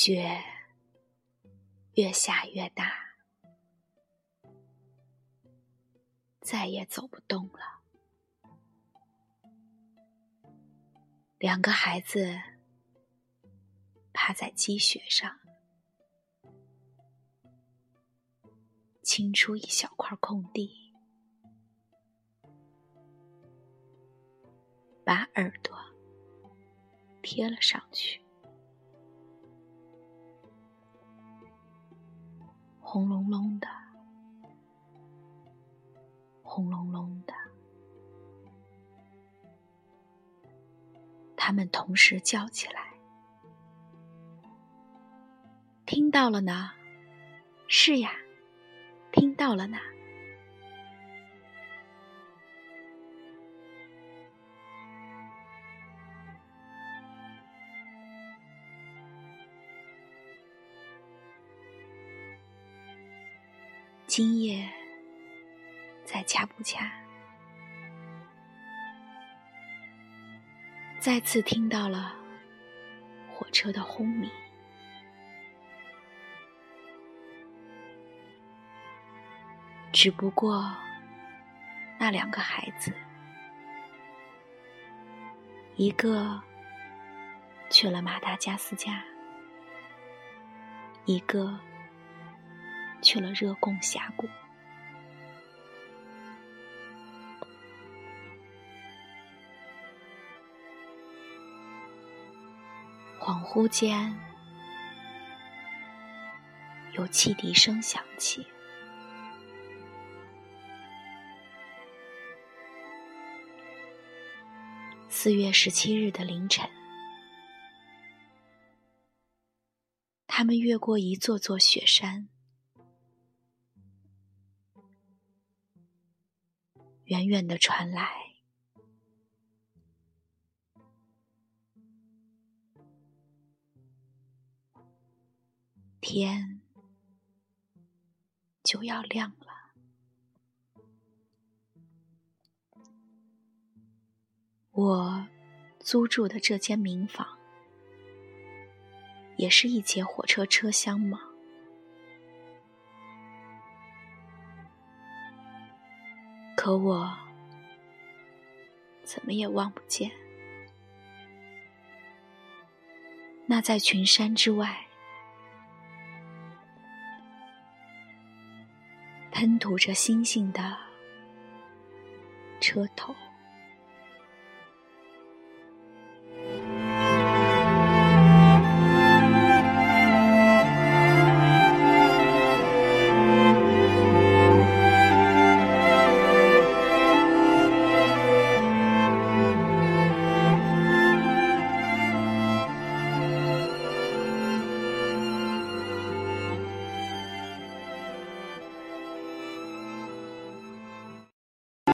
雪越下越大，再也走不动了。两个孩子趴在积雪上，清出一小块空地，把耳朵贴了上去。轰隆隆的，轰隆隆的，他们同时叫起来：听到了呢？是呀，听到了呢。今夜在恰布恰，再次听到了火车的轰鸣。只不过那两个孩子，一个去了马达加斯加，一个去了热贡峡谷。恍惚间，有汽笛声响起。4月17日的凌晨，他们越过一座座雪山，远远地传来天就要亮了。我租住的这间民房也是一节火车车厢吗？可我怎么也望不见，那在群山之外喷吐着星星的车头。